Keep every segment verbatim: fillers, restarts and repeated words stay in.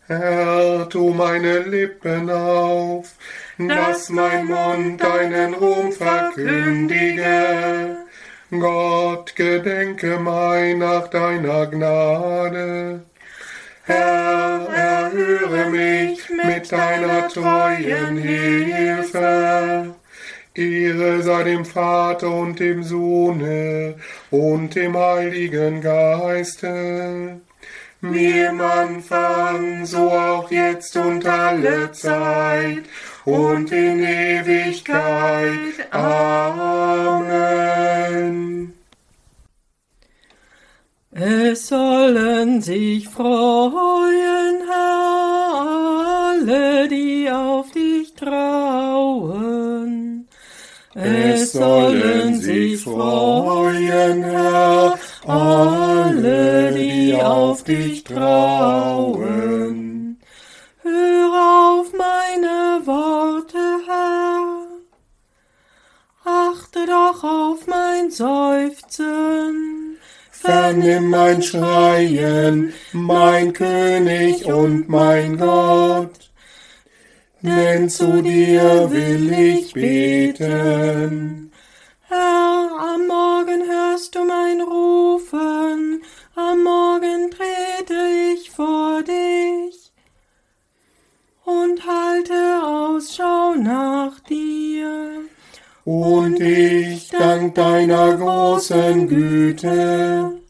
Herr, tu meine Lippen auf, dass mein Mund deinen Ruhm verkündige. Gott, gedenke mein nach deiner Gnade. Herr, erhöre mich mit deiner treuen Hilfe. Ehre sei dem Vater und dem Sohne und dem Heiligen Geiste, wie im Anfang, so auch jetzt und alle Zeit und in Ewigkeit. Amen. Es sollen sich freuen, Herr, alle, die auf dich trauen. Es sollen sich freuen, Herr, alle, die auf dich trauen. Hör auf meine Worte, Herr, achte doch auf mein Seufzen. Vernimm mein Schreien, mein König und mein Gott, denn zu dir will ich beten. Herr, am Morgen hörst du mein Rufen, am Morgen trete ich vor dich und halte Ausschau nach dir. Und ich dank deiner großen Güte,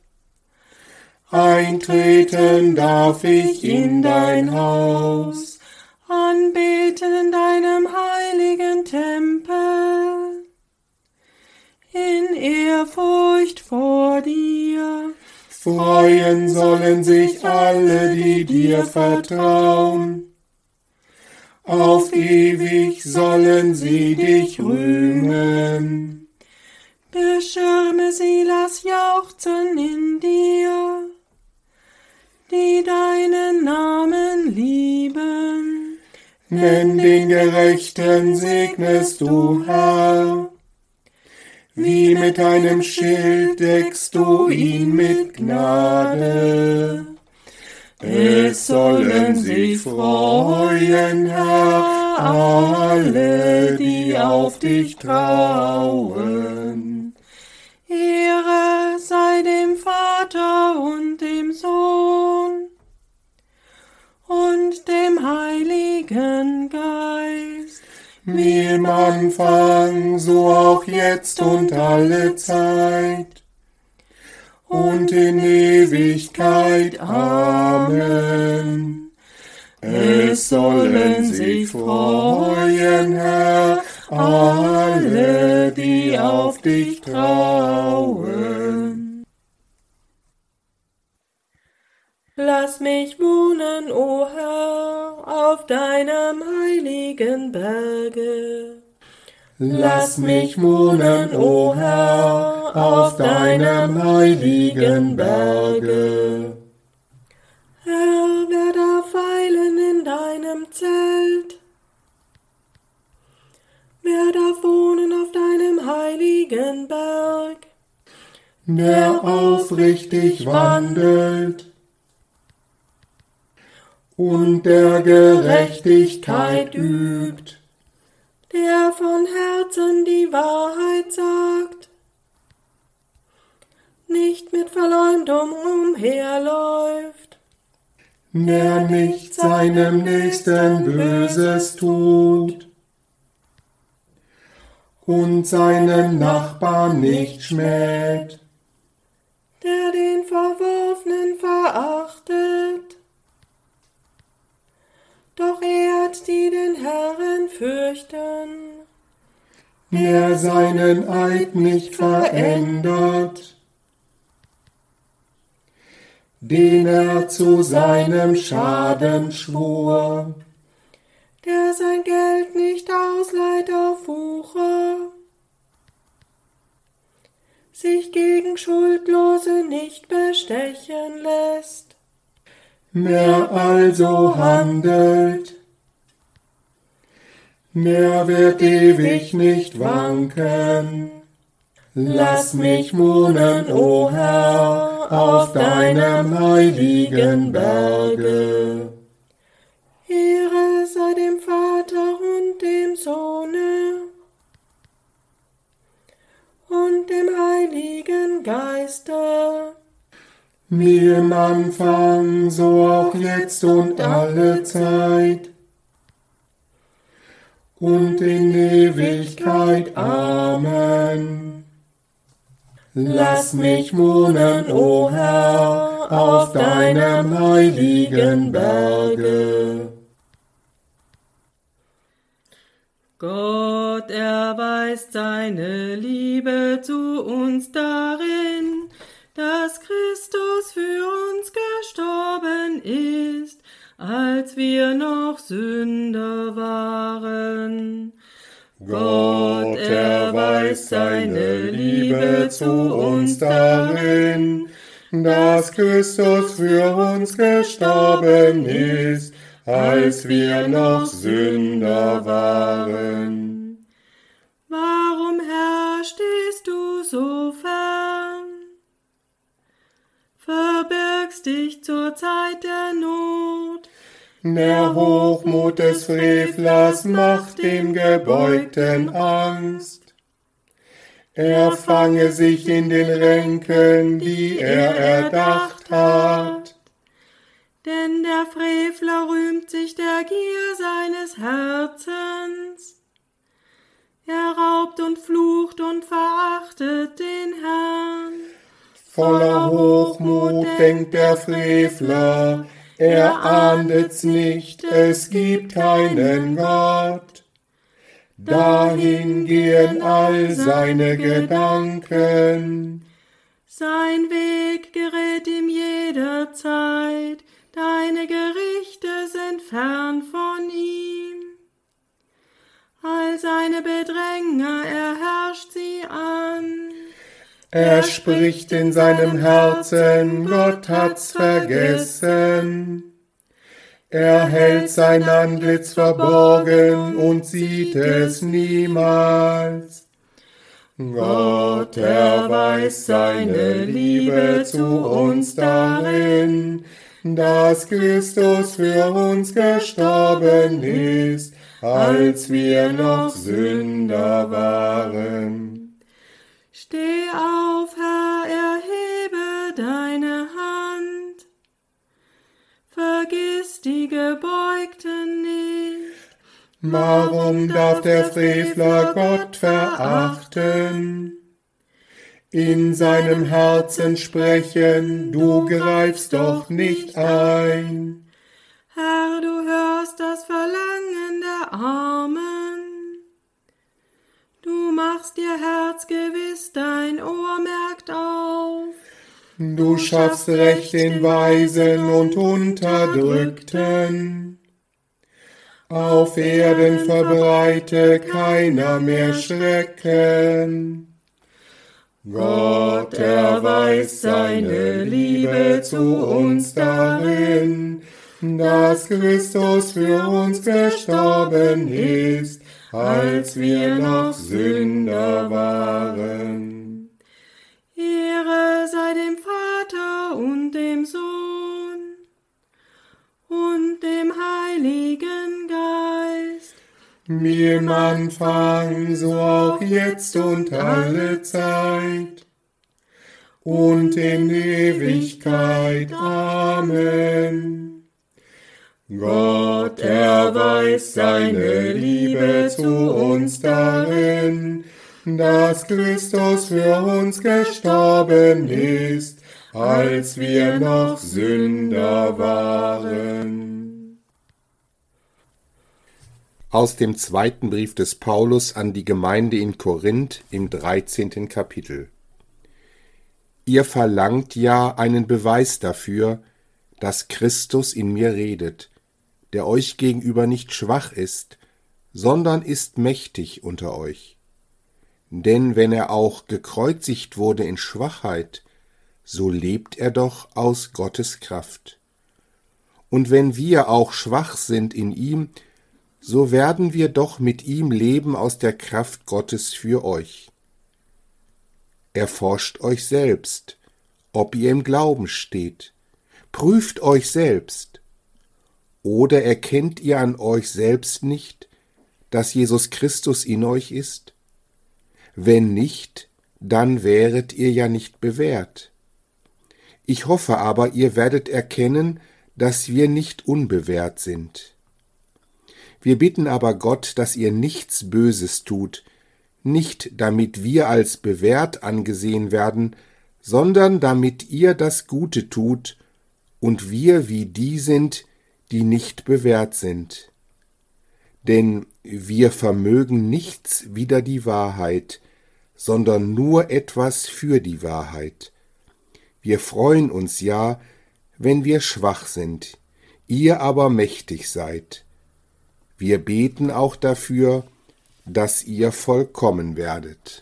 eintreten darf ich in dein Haus, anbeten in deinem heiligen Tempel, in Ehrfurcht vor dir. Freuen sollen sich alle, die dir vertrauen. Auf ewig sollen sie dich rühmen. Beschirme sie, lass jauchzen in dir, die deinen Namen lieben. Denn den Gerechten segnest du, Herr. Wie mit einem Schild deckst du ihn mit Gnade. Es sollen sich freuen, Herr, alle, die auf dich trauen. Ehre sei dem Vater und dem Sohn und dem Heiligen Geist, wie im Anfang, so auch jetzt und alle Zeit und in Ewigkeit. Amen. Es sollen sich freuen, Herr, alle, die auf dich trauen. Lass mich wohnen, o Herr, auf deinem heiligen Berge. Lass mich wohnen, o Herr, auf deinem heiligen Berge. Herr, wer darf weilen in deinem Zelt? Wer darf wohnen auf deinem heiligen Berg? Der aufrichtig wandelt und der Gerechtigkeit übt, der von Herzen die Wahrheit sagt, nicht mit Verleumdung umherläuft, der nicht seinem Nächsten Böses tut und seinen Nachbarn nicht schmäht, der den Verworfenen verachtet, doch ehrt, die den Herrn fürchten, der seinen Eid nicht verändert, den er zu seinem Schaden schwur, der sein Geld nicht ausleiht auf Wucher, sich gegen Schuldlose nicht bestechen lässt, wer also handelt, der wird ewig nicht wanken. Lass mich wohnen, o Herr, auf deinem heiligen Berge. und dem Heiligen Geiste. Wie im Anfang, so auch jetzt und alle Zeit und in Ewigkeit. Amen. Lass mich wohnen, o Herr, auf deinem heiligen Berge. Gott erweist seine Liebe zu uns darin, dass Christus für uns gestorben ist, als wir noch Sünder waren. Gott erweist seine Liebe zu uns darin, dass Christus für uns gestorben ist, als wir noch Sünder waren. Warum, Herr, stehst du so fern? Verbirgst dich zur Zeit der Not. Der Hochmut des Frevlers macht dem Gebeugten Angst. Er fange sich in den Ränken, die er erdacht hat. Denn der Frevler rühmt sich der Gier seines Herzens. Er raubt und flucht und verachtet den Herrn. Voller Hochmut denkt der Frevler, er ahndet's nicht, es gibt keinen Gott. Dahin gehen all seine Gedanken. Sein Weg gerät ihm jederzeit, deine Gerichte sind fern von ihm. All seine Bedränger, er herrscht sie an. Er spricht in seinem Herzen, Gott hat's vergessen. Er hält sein Antlitz verborgen und sieht es niemals. Gott erweist seine Liebe zu uns darin, dass Christus für uns gestorben ist, als wir noch Sünder waren. Steh auf, Herr, erhebe deine Hand. Vergiss die Gebeugten nicht. Warum darf der Frevler Gott verachten? In seinem Herzen sprechen, du greifst doch nicht ein. Herr, du hörst das Verlangen der Armen. Du machst ihr Herz gewiss, dein Ohr merkt auf. Du schaffst Recht den Weisen und Unterdrückten. Auf Erden verbreite keiner mehr Schrecken. Gott erweist seine Liebe zu uns darin, dass Christus für uns gestorben ist, als wir noch Sünder waren. Ehre sei dem Vater und dem Sohn und dem Heiligen Geist. Wie im Anfang, so auch jetzt und alle Zeit und in Ewigkeit. Amen. Gott erweist seine Liebe zu uns darin, dass Christus für uns gestorben ist, als wir noch Sünder waren. Aus dem zweiten Brief des Paulus an die Gemeinde in Korinth im dreizehnten Kapitel. Ihr verlangt ja einen Beweis dafür, dass Christus in mir redet, der euch gegenüber nicht schwach ist, sondern ist mächtig unter euch. Denn wenn er auch gekreuzigt wurde in Schwachheit, so lebt er doch aus Gottes Kraft. Und wenn wir auch schwach sind in ihm, so werden wir doch mit ihm leben aus der Kraft Gottes für euch. Erforscht euch selbst, ob ihr im Glauben steht. Prüft euch selbst. Oder erkennt ihr an euch selbst nicht, dass Jesus Christus in euch ist? Wenn nicht, dann wäret ihr ja nicht bewährt. Ich hoffe aber, ihr werdet erkennen, dass wir nicht unbewährt sind. Wir bitten aber Gott, dass ihr nichts Böses tut, nicht damit wir als bewährt angesehen werden, sondern damit ihr das Gute tut und wir wie die sind, die nicht bewährt sind. Denn wir vermögen nichts wider die Wahrheit, sondern nur etwas für die Wahrheit. Wir freuen uns ja, wenn wir schwach sind, ihr aber mächtig seid. Wir beten auch dafür, dass ihr vollkommen werdet.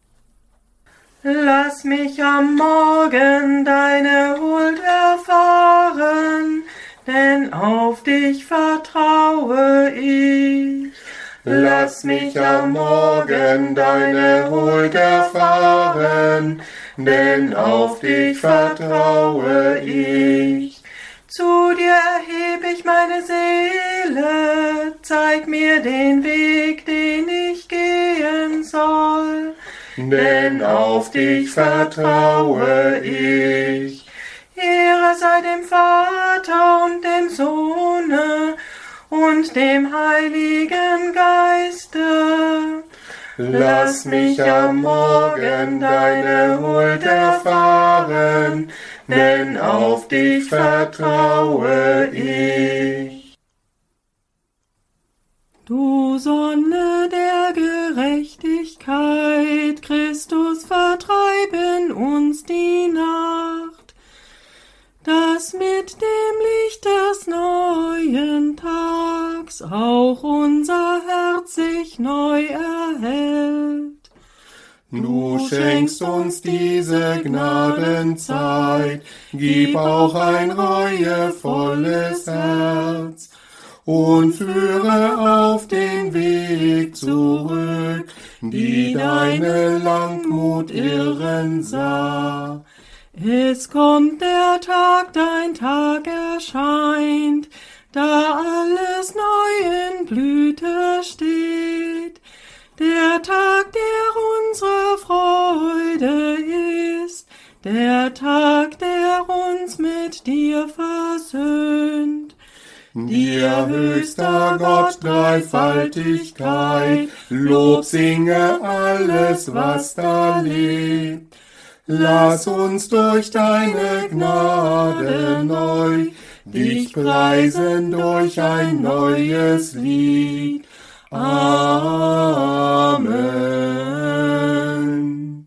Lass mich am Morgen deine Huld erfahren, denn auf dich vertraue ich. Lass mich am Morgen deine Huld erfahren, denn auf dich vertraue ich. Zu dir erheb ich meine Seele, zeig mir den Weg, den ich gehen soll. Denn auf dich vertraue ich. Ehre sei dem Vater und dem Sohne und dem Heiligen Geiste. Lass mich am Morgen deine Huld erfahren, denn auf dich vertraue ich. Du Sonne der Gerechtigkeit, Christus, vertreiben uns die Nacht, dass mit dem Licht des neuen Tags auch unser Herz sich neu erhält. Du schenkst uns diese Gnadenzeit, gib auch ein reuevolles Herz und führe auf den Weg zurück, die deine Langmut irren sah. Es kommt der Tag, dein Tag erscheint, da alles neu in Blüte steht. Der Tag, der unsere Freude ist, der Tag, der uns mit dir versöhnt. Dir, höchster Gott, Dreifaltigkeit, Lob singe alles, was da lebt. Lass uns durch deine Gnade neu dich preisen durch ein neues Lied. Amen.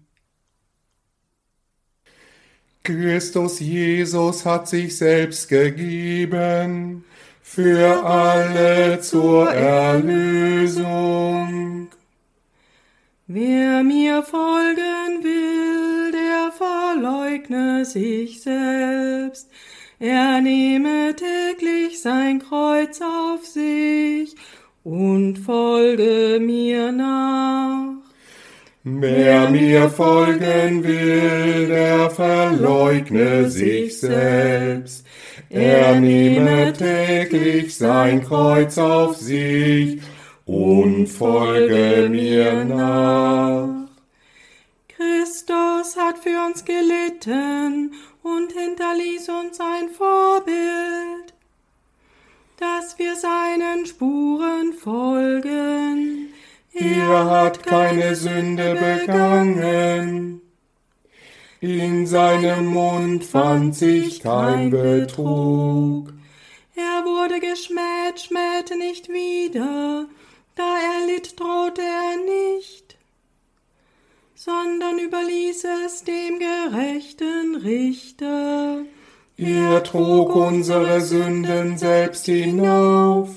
Christus Jesus hat sich selbst gegeben für alle zur Erlösung. Wer mir folgen will, der verleugne sich selbst. Er nehme täglich sein Kreuz auf sich und folge mir nach. Wer mir folgen will, der verleugne sich selbst. Er nehme täglich sein Kreuz auf sich und folge mir nach. Christus hat für uns gelitten und hinterließ uns ein Vorbild, dass wir seinen Spuren folgen. Er hat keine Sünde begangen, in seinem Mund fand sich kein Betrug. Er wurde geschmäht, schmähte nicht wieder, da er litt, drohte er nicht, sondern überließ es dem gerechten Richter. Er trug unsere Sünden selbst hinauf,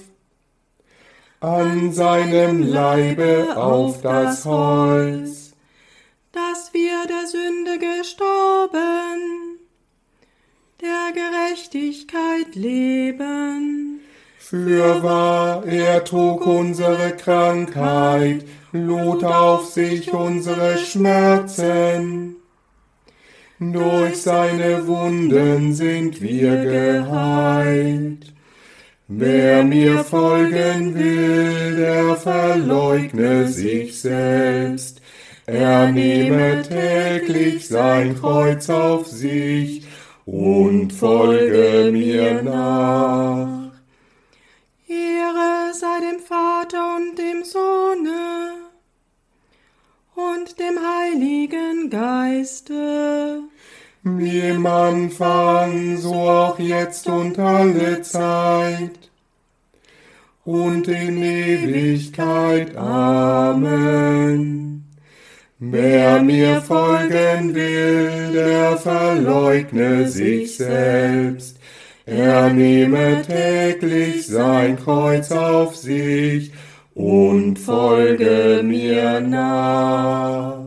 an seinem Leibe auf das Holz, dass wir der Sünde gestorben, der Gerechtigkeit leben. Fürwahr, er trug unsere Krankheit, lud auf sich unsere Schmerzen. Durch seine Wunden sind wir geheilt. Wer mir folgen will, der verleugne sich selbst. Er nehme täglich sein Kreuz auf sich und folge mir nach. Ehre sei dem Vater und dem Sohne und dem Heiligen Geiste, wie im Anfang, so auch jetzt und alle Zeit und in Ewigkeit. Amen. Wer mir folgen will, der verleugne sich selbst. Er nehme täglich sein Kreuz auf sich und folge mir nach.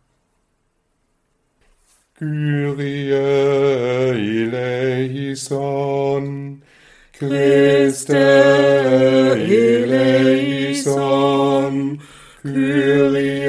Kyrie eleison, Christe eleison, Kyrie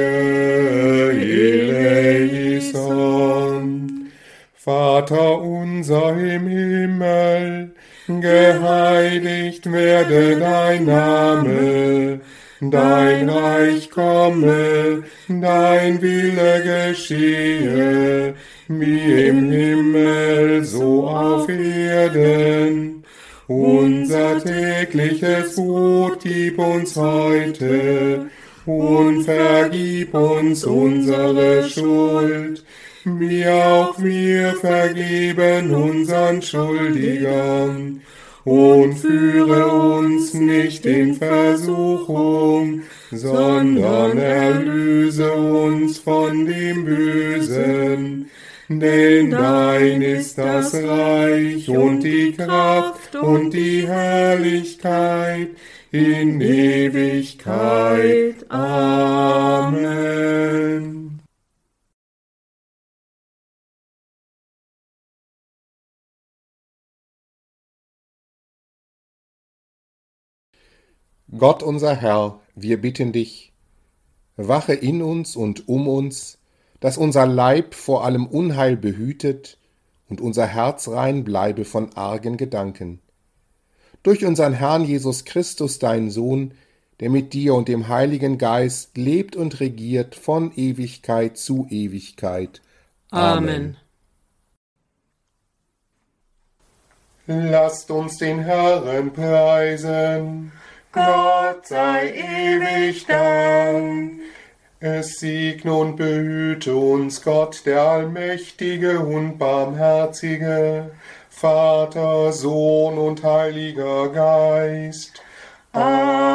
eleison. Vater unser im Himmel, geheiligt werde dein Name, dein Reich komme, dein Wille geschehe, wie im Himmel, so auf Erden. Unser tägliches Brot gib uns heute und vergib uns unsere Schuld, wie auch wir vergeben unseren Schuldigern. Und führe uns nicht in Versuchung, sondern erlöse uns von dem Bösen. Denn dein ist das Reich und die Kraft und die Herrlichkeit in Ewigkeit. Amen. Gott unser Herr, wir bitten dich, wache in uns und um uns, dass unser Leib vor allem Unheil behütet und unser Herz rein bleibe von argen Gedanken. Durch unseren Herrn Jesus Christus, deinen Sohn, der mit dir und dem Heiligen Geist lebt und regiert von Ewigkeit zu Ewigkeit. Amen. Lasst uns den Herrn preisen. Gott sei ewig Dank. Es segne und behüte uns Gott, der allmächtige und barmherzige, Vater, Sohn und Heiliger Geist. Amen.